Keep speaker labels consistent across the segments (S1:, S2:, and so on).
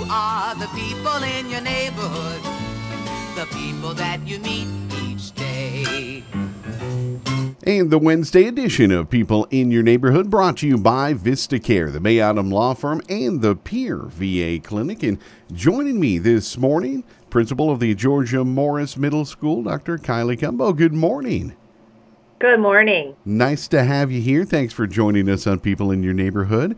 S1: are the people in your neighborhood, the people that you meet each day.
S2: And the Wednesday edition of People in Your Neighborhood brought to you by Vista Care, the May Autumn Law Firm, and the Pier VA Clinic. And joining me this morning, principal of the Georgia Morris Middle School, Dr. Kylie Cumbo. Good morning.
S3: Good morning.
S2: Nice to have you here. Thanks for joining us on People in Your Neighborhood.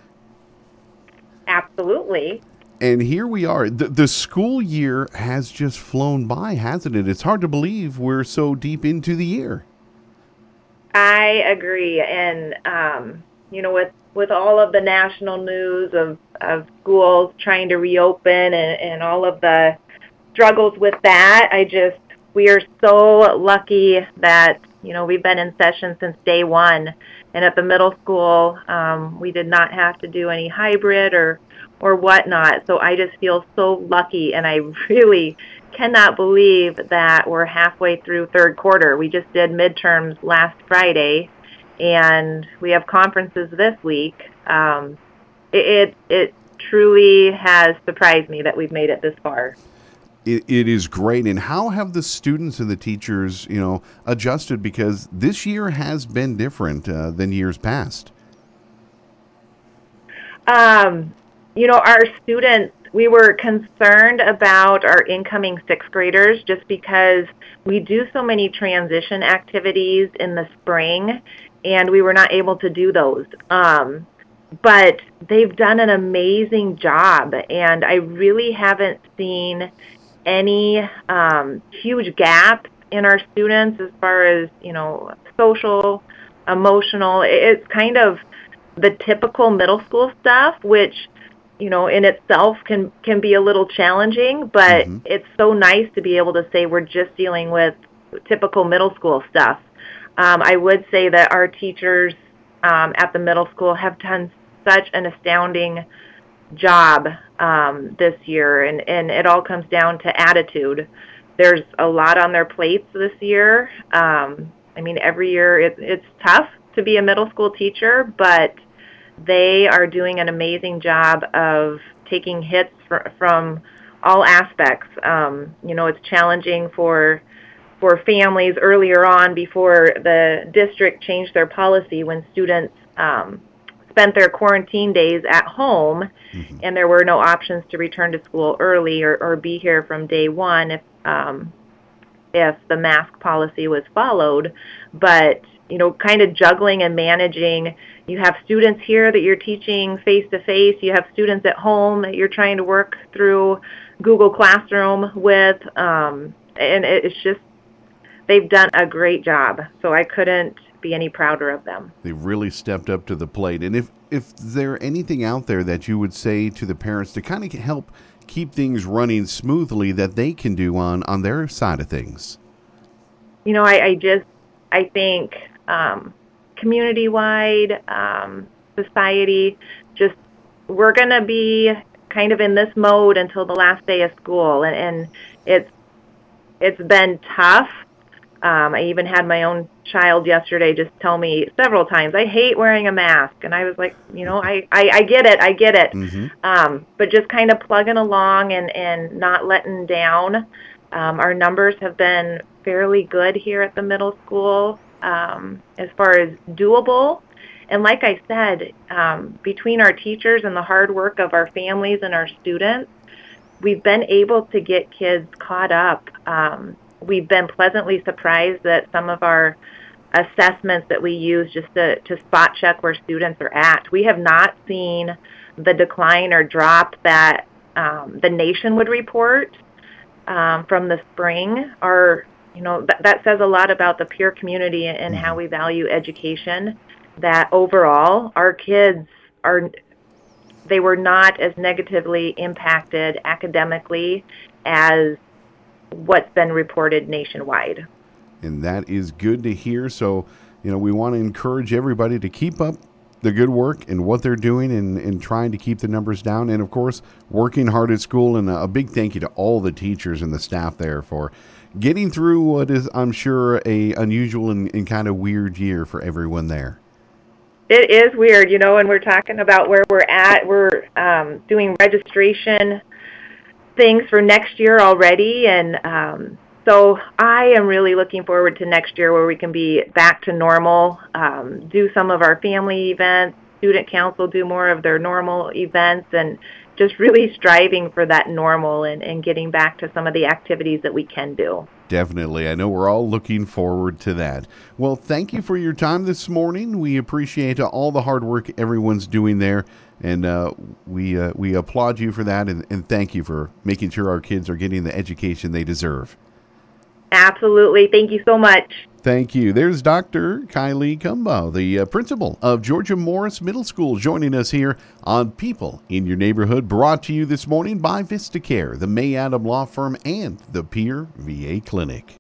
S3: Absolutely.
S2: And here we are. The school year has just flown by, hasn't it? It's hard to believe we're so deep into the year.
S3: I agree. And, with all of the national news of schools trying to reopen and all of the struggles with that, we are so lucky that, we've been in session since day one. And at the middle school, we did not have to do any hybrid or whatnot. So I just feel so lucky, and I really cannot believe that we're halfway through third quarter. We just did midterms last Friday, and we have conferences this week. It truly has surprised me that we've made it this far.
S2: It is great. And how have the students and the teachers, adjusted? Because this year has been different than years past.
S3: Our students, we were concerned about our incoming sixth graders just because we do so many transition activities in the spring, and we were not able to do those. But they've done an amazing job, and I really haven't seen any huge gaps in our students as far as, social, emotional. It's kind of the typical middle school stuff, which in itself can be a little challenging, but it's so nice to be able to say we're just dealing with typical middle school stuff. I would say that our teachers at the middle school have done such an astounding job this year, and it all comes down to attitude. There's a lot on their plates this year. Every year it's tough to be a middle school teacher, but they are doing an amazing job of taking hits from all aspects. It's challenging for families earlier on before the district changed their policy when students spent their quarantine days at home, and there were no options to return to school early or be here from day one if the mask policy was followed. But kind of juggling and managing. You have students here that you're teaching face-to-face. You have students at home that you're trying to work through Google Classroom with. And it's just, they've done a great job. So I couldn't be any prouder of them.
S2: They've really stepped up to the plate. And if there anything out there that you would say to the parents to kind of help keep things running smoothly that they can do on their side of things?
S3: I think community-wide, society, just we're going to be kind of in this mode until the last day of school, and it's been tough. I even had my own child yesterday just tell me several times, I hate wearing a mask, and I was like, I get it. But just kind of plugging along and not letting down. Our numbers have been fairly good here at the middle school as far as doable. And like I said, between our teachers and the hard work of our families and our students, we've been able to get kids caught up. We've been pleasantly surprised that some of our assessments that we use just to spot check where students are at, we have not seen the decline or drop that the nation would report from the spring. That says a lot about the peer community and how we value education, that overall our kids they were not as negatively impacted academically as what's been reported nationwide.
S2: And that is good to hear. So, we want to encourage everybody to keep up the good work and what they're doing and trying to keep the numbers down. And, of course, working hard at school. And a big thank you to all the teachers and the staff there for getting through what is, I'm sure, a unusual and kind of weird year for everyone there.
S3: It is weird, when we're talking about where we're at. We're doing registration things for next year already, and so I am really looking forward to next year where we can be back to normal, do some of our family events, student council do more of their normal events, and just really striving for that normal and getting back to some of the activities that we can do.
S2: Definitely. I know we're all looking forward to that. Well, thank you for your time this morning. We appreciate all the hard work everyone's doing there, and we applaud you for that, and thank you for making sure our kids are getting the education they deserve.
S3: Absolutely. Thank you so much.
S2: Thank you. There's Dr. Kylie Kumba, the principal of Georgia Morris Middle School, joining us here on People in Your Neighborhood, brought to you this morning by VistaCare, the May Adam Law Firm, and the Peer VA Clinic.